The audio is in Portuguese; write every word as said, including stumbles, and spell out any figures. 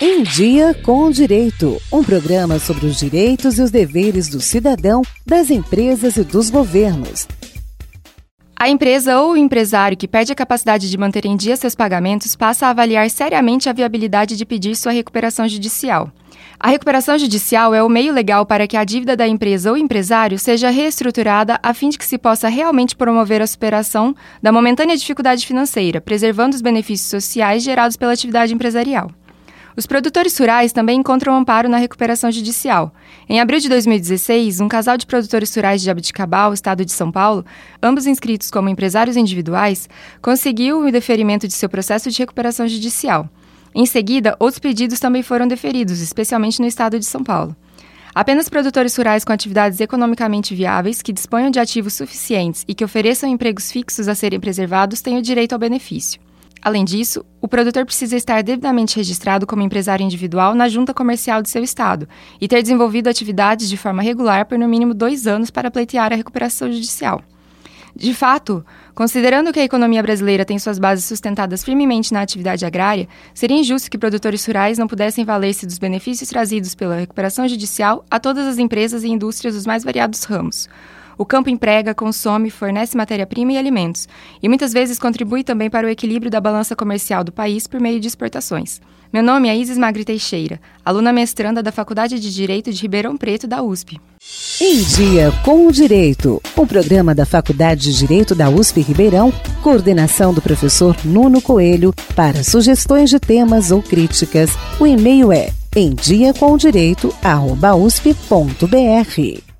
Em Dia com o Direito, um programa sobre os direitos e os deveres do cidadão, das empresas e dos governos. A empresa ou o empresário que perde a capacidade de manter em dia seus pagamentos passa a avaliar seriamente a viabilidade de pedir sua recuperação judicial. A recuperação judicial é o meio legal para que a dívida da empresa ou empresário seja reestruturada a fim de que se possa realmente promover a superação da momentânea dificuldade financeira, preservando os benefícios sociais gerados pela atividade empresarial. Os produtores rurais também encontram amparo na recuperação judicial. Em abril de dois mil e dezesseis, um casal de produtores rurais de Jaboticabal, estado de São Paulo, ambos inscritos como empresários individuais, conseguiu o deferimento de seu processo de recuperação judicial. Em seguida, outros pedidos também foram deferidos, especialmente no estado de São Paulo. Apenas produtores rurais com atividades economicamente viáveis, que disponham de ativos suficientes e que ofereçam empregos fixos a serem preservados têm o direito ao benefício. Além disso, o produtor precisa estar devidamente registrado como empresário individual na junta comercial de seu estado e ter desenvolvido atividades de forma regular por no mínimo dois anos para pleitear a recuperação judicial. De fato, considerando que a economia brasileira tem suas bases sustentadas firmemente na atividade agrária, seria injusto que produtores rurais não pudessem valer-se dos benefícios trazidos pela recuperação judicial a todas as empresas e indústrias dos mais variados ramos. O campo emprega, consome, fornece matéria-prima e alimentos, e muitas vezes contribui também para o equilíbrio da balança comercial do país por meio de exportações. Meu nome é Isis Magri Teixeira, aluna mestranda da Faculdade de Direito de Ribeirão Preto, da U S P. Em Dia com o Direito, um programa da Faculdade de Direito da U S P Ribeirão, coordenação do professor Nuno Coelho. Para sugestões de temas ou críticas, o e-mail é em dia com direito arroba u s p ponto b r.